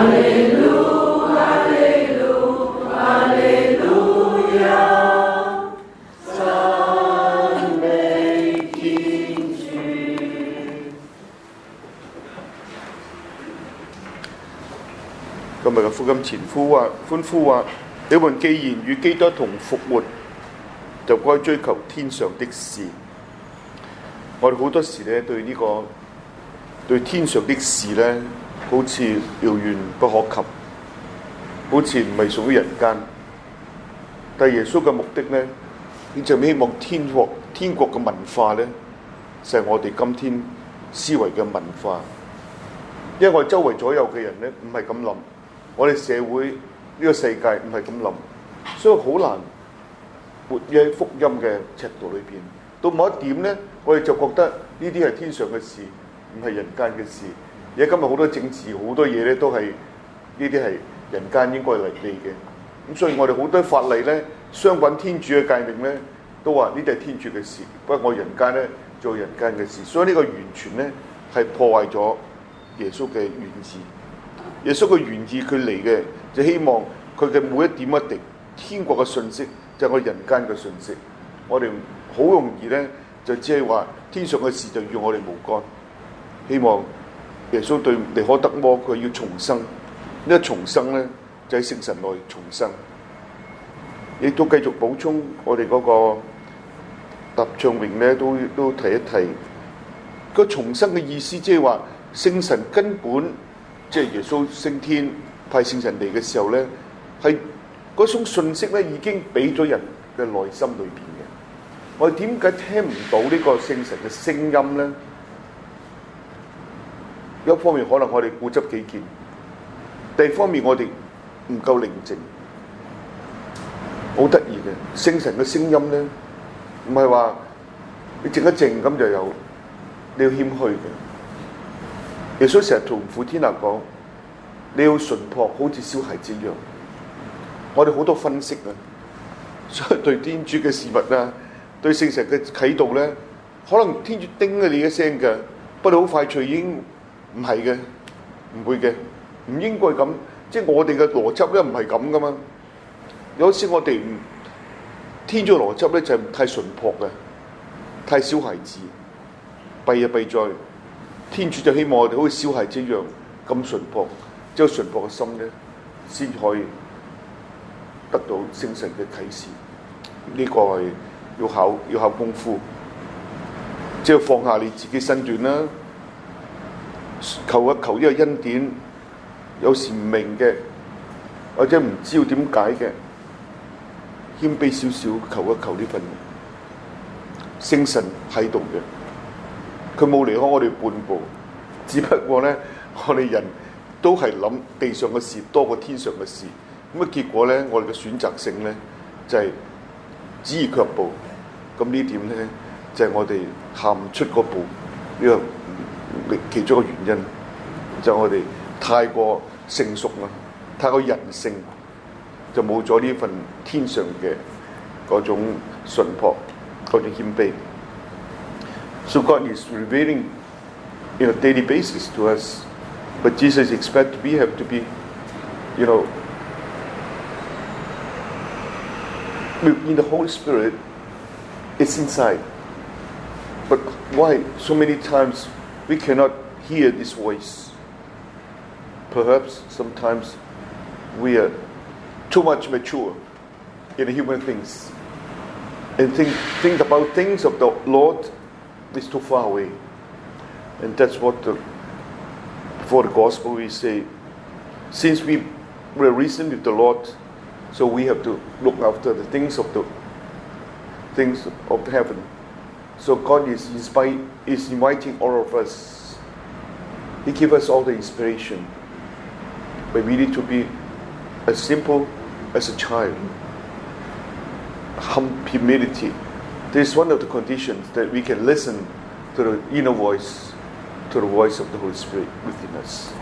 今日嘅福音前歡呼話：你們既然與基督同復活，就該追求天上的事。我哋好多時咧對天上的事咧，好似遙遠不可及，好似唔係屬於人間。但係耶穌嘅目的咧，佢就希望天國嘅文化咧，就係我哋今天思維嘅文化。因為我哋周圍左右嘅人咧，唔係咁諗。我哋社會呢個世界唔係咁諗，所以好難活喺福音嘅尺度裏邊。到某一點咧，我哋就覺得呢啲係天上嘅事，唔係人間嘅事。而家今日好多政治好多嘢咧，都係呢啲係人間應該嚟理嘅。咁所以我哋好多法例咧，相關天主嘅誡命咧，都話呢啲係天主嘅事，不過我人間咧做人間嘅事。所以呢個完全咧係破壞咗耶穌嘅原意。耶穌嘅原意佢嚟嘅就希望佢嘅每一點一滴天國嘅信息就係我人間嘅信息。我哋好容易咧就只係話天上嘅事就與我哋無干。希望耶穌對尼可德摩佢要重生，呢個重生咧就喺聖神內重生。亦都繼續補充我哋嗰個答唱詠咧都提一提個重生嘅意思，即係話聖神根本。即係耶穌升天派聖神嚟嘅時候咧，係嗰種信息咧已經俾咗人嘅內心裏邊嘅。我哋點解聽唔到呢個聖神嘅聲音咧？一方面可能我哋固執己見，第二方面我哋唔夠寧靜。好得意嘅聖神嘅聲音咧，唔係話你靜一靜咁就有，你要謙虛嘅。耶穌成日同父天下講，你要純樸，好似小孩子一樣。我哋好多分析啊，所以對天主嘅事物啊，對聖神嘅啟導咧，可能天主叮咗你一聲嘅，不過好快脆已經唔係嘅，唔會嘅，唔應該咁。即係我哋嘅邏輯咧唔係咁噶嘛。有時我哋天主嘅邏輯咧就係太純樸嘅，太小孩子，弊就弊在。天主就希望我哋好似小孩子一樣咁純樸，即係純樸嘅心咧，先可以得到聖神嘅啟示。呢個係要考功夫，即係放下你自己身段啦，求呢個恩典。有時唔明嘅，或者唔知道點解嘅，謙卑少少，求一求呢份聖神喺度嘅。佢冇離開我哋半步，只不過咧，我哋人都係諗地上嘅事多過天上嘅事，咁啊結果咧，我哋嘅選擇性咧就係止而卻步。咁呢點咧就係我哋行唔出嗰步，呢個其中一個原因，就係我哋太過成熟啦，太過人性，就冇咗呢份天上嘅嗰種純樸，嗰種謙卑。So God is revealing in a daily basis to us, but Jesus expects we have to be, in the Holy Spirit, it's inside. But why so many times we cannot hear this voice? Perhaps sometimes we are too much mature in human things and think about things of the Lord.It's too far away. And that's what before the gospel we say, since we were risen with the Lord, so we have to look after the things of heaven. So God is inviting all of us. He gives us all the inspiration. But we need to be as simple as a child. Humility.This is one of the conditions that we can listen to the inner voice, to the voice of the Holy Spirit within us.